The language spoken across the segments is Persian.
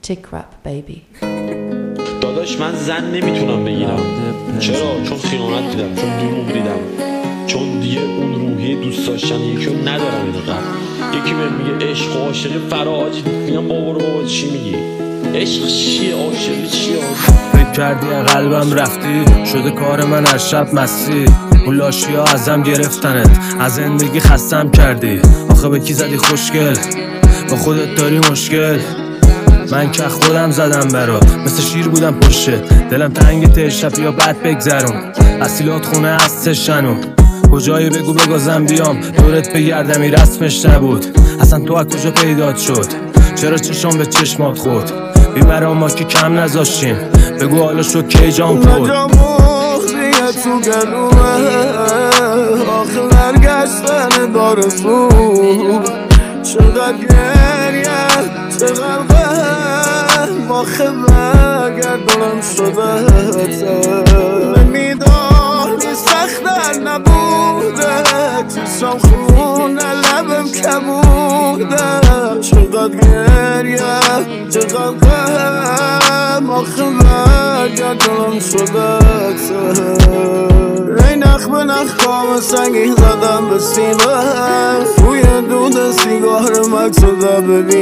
Tick rap baby. داداش من زن نمیتونم بگیرم. چرا؟ چون خیانت دیدم، چون دروغ دیدم، چون دیگه اون روحیه دوست داشتن یکی رو ندارم. اینقدر یکی بهم میگه عشق و عاشقی فراجی، میگم بابا چی میگی؟ عشق چیه؟ عاشقی چیه؟ فکر کردی قلبم رفتی، شده کار من هر شب مستی. اون لاشی ها ازم گرفتنت، از زندگی خستم کردی. آخه به کی زدی خوشگل؟ با خودت داری مشکل. من که خودم زدم برات، مثل شیر بودم پشته. دلم تنگ شب یا بد بگذرون، اصیلات خونه از تشنو. کجایی بگو بگازم بیام دورت بگردمی، رسمش نبود. اصلا تو از کجا پیدات شد؟ چرا چشم به چشمات خورد؟ بیمرا ما که کم نذاشتیم، بگو حالا شد کی جام خورد. اونجا مخریه تو گلومه، آخه برگشتن داره زود. چقدر گریه، چقدر غم، آخه برگردانم شده میدانی سختر نبوده، چشم خونه لبم کبوده. چقدر گریه، چقدر غم، آخه برگردانم شده ری نخ به نخ کام سنگی زدم به سینه، روی دود سیگار مکسوده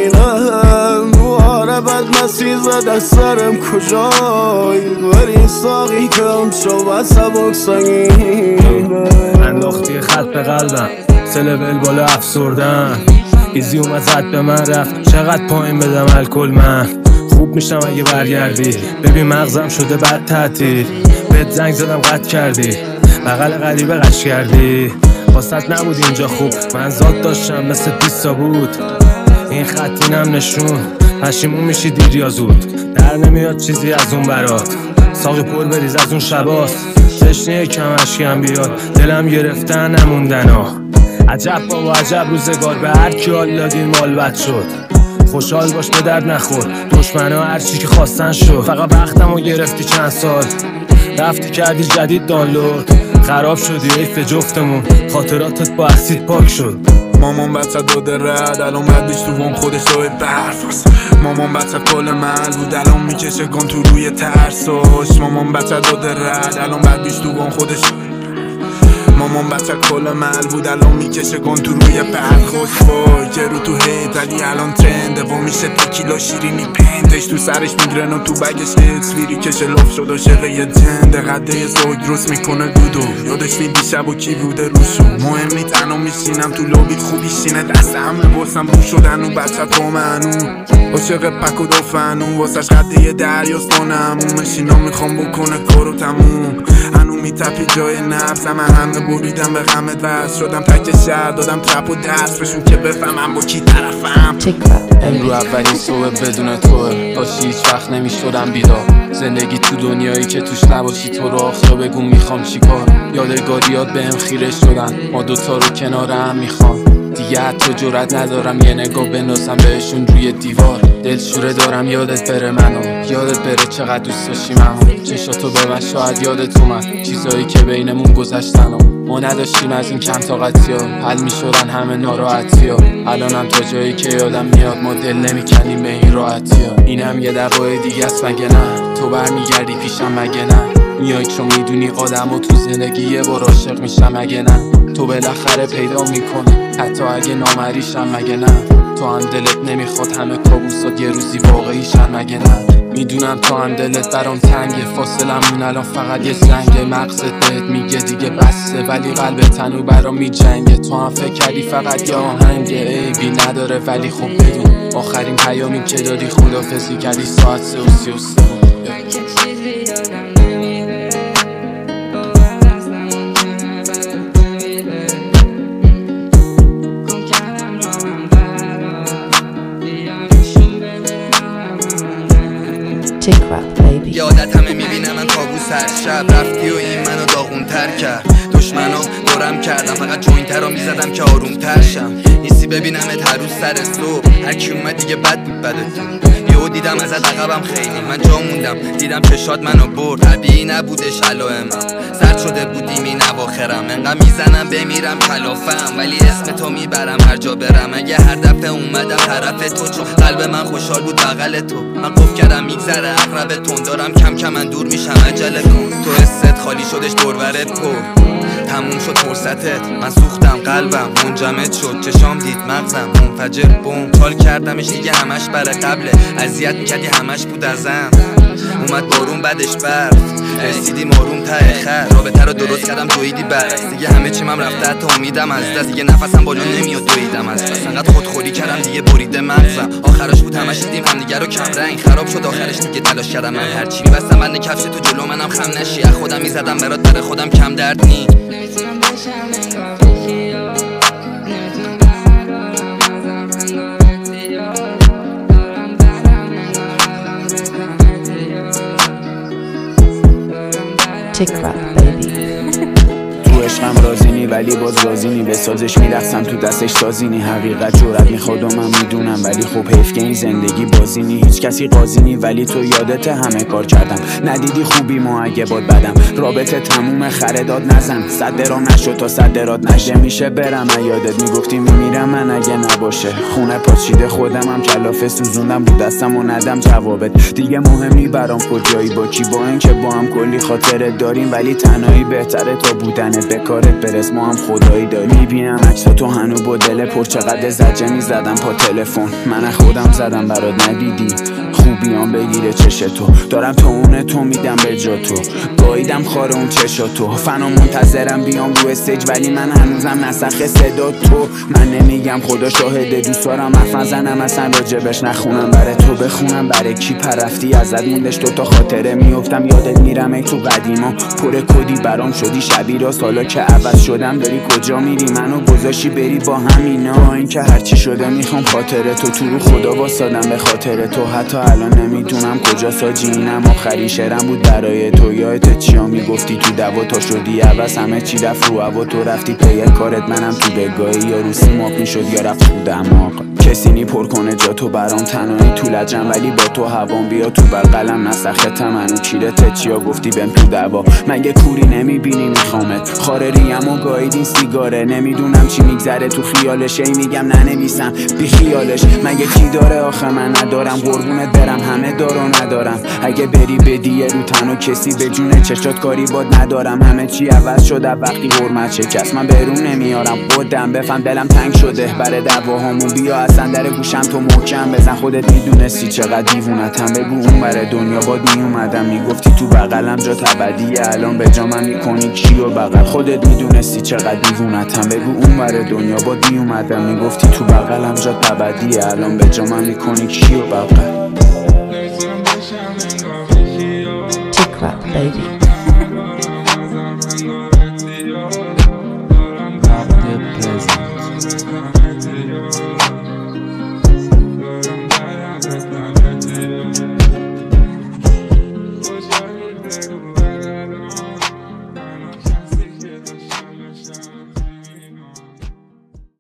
ببینم. دواره بد مسیح زده سرم کجایی، ولی ساقی کم شو و سبک سنگینه. انداختی خط به قلبم، سلول بالا افسردن. ایزی اومد زد به من رفت، چقدر پایین بدم الکل من. خوب میشم اگه برگردی، ببین مغزم شده بد تعطیل. بهت زنگ زدم قطع کردی، بغل غریبه قش کردی. واسط نبود اینجا خوب، من ذات داشتم مثل 20 بود. این خط اینم نشون، پشیمون میشی دیر یا زود. در نمیاد چیزی از اون برات، ساقی پر بریز از اون شباست. تشنه کم اشکم بیاد، دلم گرفتن نموندن ها. عجب بابا عجب روزگار، به هر کی حال دادی مال بد شد. خوشحال باش به درد نخور، دشمنا هرچی که خواستن شد. فقط وقتمو گرفتی چند سال، رفتی کردی جدید دانلود. خراب شدی حیف جفتمون، خاطراتت با اسید پاک شد. مامان بچه داده رد، الان بعدش تو وام خودش روی برفاست. مامان بچه کل مل بود، الان میکشه گان تو روی ترساش. مامان بچه داده رد، الان بعدش تو وام خودش. مامان بچه کل مل بود، الان میکشه گان تو روی پرخوش. وای که رو تو هیت ولی الان ترنده، و میشه تکیلا شیرینی پندش تو سرش میگرن و تو بگش تصویری کشه لف شد و شقه یه جنده. قده زوگ درست میکنه دودو، یادش بین دیشب و کی بوده روشو. مهم نی تنها میشینم تو لابی خوبی شینه، دست همه باسم رو شدن و بچه تو منو. عاشق پک و دافنو، واسش قده دریاست مانمون. مشینا میخوام بکنه کارو تموم، هنو میتپی جای نفسم. همه بریدم به غمت وست شدم، تک شهر دادم ترپ و دست بشون که بفهمم با کی طرفم. امرو اولین صبح بدون توه، باشی هیچ وقت نمیشدم بیدار. زندگی تو دنیایی که توش نباشی تو رو آخرا بگو میخوام چیکار. یادگاریات بهم خیره شدن، ما دوتا رو کنار هم میخوام. دیگه حتی جرأت ندارم یه نگاه بندازم بهشون روی دیوار. دلشوره دارم یادت بره منو، یادت بره چقدر دوست داشتی منو. چشاتو به من شاید یادت اومد، چیزایی که بینمون گذشتن و ما نداشتیم از این کم طاقتی ها. حل میشدن همه ناراحتی ها، الانم تا جایی که یادم میاد ما دل نمیکنیم به این راحتی ها. اینم یه دعوای دیگه است مگه نه؟ تو برمیگردی پیشم مگه نه؟ میای چون میدونی آدم و تو زندگی یه بار عاشق میشم مگه نه؟ تو بالاخره پیدا میکنی حتی اگه نامریشم مگه نه؟ تو هم دلت نمیخواد همه کابوسات یه روزی واقعیشن مگه نه؟ میدونم تو هم دلت برام تنگه، فاصلمون الان فقط یه زنگه. مغزت بهت میگه دیگه بسته ولی قلبت تنو برام میجنگه. تو هم فکر کردی فقط یه آهنگه، عیبی نداره ولی خب بدون آخرین پیامی که دادی خدافظی کردی ساعت 3:33. Tick rap baby. یادت همه میبینم من کابوس هر شب رفتی و این منو داغونتر کرد. دشمنا دورم کردم فقط جوینتر رو میزدم که آروم تر شم. نیستی ببینم هر روز سر صبح، هرکی اومد دیگه بد بود بدتون. یهو دیدم ازت عقبم خیلی من جا موندم دیدم چشات منو برد طبیعی نبودش علائمم سرد شده بودیم این اواخرم انقدر میزنم بمیرم کلافم ولی اسم تو میبرم هر جا برم اگه هر دفعه اومدم طرف تو چون قلب من خوشحال بود بغل تو من قف کردم میگذره عقرب تون دارم کم کم من دور میشم عجله کن تو حست خالی شدش دورورت پر تموم شد فرصتت من سوختم قلبم منجمد شد چشام دید مغزم منفجر بوم تال کردمش دیگه همش برای قبله اذیت میکردی همش بود ازم اومد بارون بعدش برف رسیدیم آروم ته خط رابطه رو درست کردم دویدی برعکس دیگه همه چیم هم رفته حتی امیدم از دست دیگه نفسم بالا نمیاد دویدم از بس انقدر خودخوری کردم دیگه بریده مغزم آخرش بود همش دیدیم همدیگه رو کم رنگ خراب شد آخرش دیگه تلاش کردم من هرچی میبستم بند کفش تو جلو منم خم نشی از خودم میزدم برات برای خودم کم درد نی Tick rap, baby. تو عشقم رازینی ولی باز رازینی به سازش میرقصم تو دستش سازینی حقیقت جرأت میخواد و من میدونم ولی خب حیف که این زندگی بازینی هیچ کسی قاضینی ولی تو یادت همه کار کردم ندیدی خوبی ما اگه باد بدم رابطه تموم خرداد نزن صد درام نشد تا صد درات نشه میشه برم یادت میگفتی میمیرم من اگه نباشه خونه پاچیده خودم هم کلافه سوزوندم بود دستم و ندم جوابت دیگه مهم نی برام کجایی با کی با اینکه با هم کلی خاطره داریم ولی تنهایی بهتره تا بودنت به کارت برس ما هم خدایی داریم میبینم عکسا تو هنو با دل پر چقدر زجه میزدم پا تلفن من خودم زدم برات ندیدی خوبیام بگیره چش تو دارم تو اونه تو میدم به جا تو گاییدم خار اون چشا تو فنا منتظرم بیام رو استیج ولی من هنوزم نسخ صدا تو من نمیگم خدا شاهده دوست دارم حرف نزنم اصلا راجبش نخونم برای تو بخونم برای کی پرفتی ازت موندش تو تا خاطره میافتم یادت میرم ای تو قدیما پر کدی برام شدی شبیه سالا که عوض شدم داری کجا میری منو گذاشی بری با همینا با اینکه هرچی شده میخوام خاطره تو رو خدا واسادم به خاطر تو حتی الان نمیدونم کجا ساجی اینم آخرین شعرم بود برای تو یادت چیا میگفتی تو دوا تا شدی عوض همه چی رفت رو هوا تو رفتی پی کارت منم تو بگاهی یا رو سیماب میشد یا رفت تو دماغ کسی نی پر کنه جا تو برام تنهایی تو لجم ولی با تو هوام بیا تو بغلم نسخت منو کیرت چیا گفتی بهم تو دوا مگه کوری نمیبینی میخوامت خاره ریم و گاییدین سیگاره نمیدونم چی میگذره تو خیالش ای میگم ننویسم بی خیالش مگه کی داره آخه من ندارم قربونت برم همه دارو ندارم اگه بری بدی رو تنها کسی به جون چشات کاری باد ندارم همه چی عوض شده وقتی حرمت شکست من برون نمیارم خودم بفهم دلم تنگ شده برای دعواهامون بیا اصلا در گوشم تو محکم بزن خودت میدونستی چقدر دیوونتم بگو اون بره دنیا باد میومدم میگفتی تو بغلم جا ابدیه الان به جا من میکنی کیو بغل خودت میدونستی چقدر دیوونتم بگو اون بره دنیا باد میومدم میگفتی تو بغلم جا ابدیه الان به جا من میکنی کیو بغل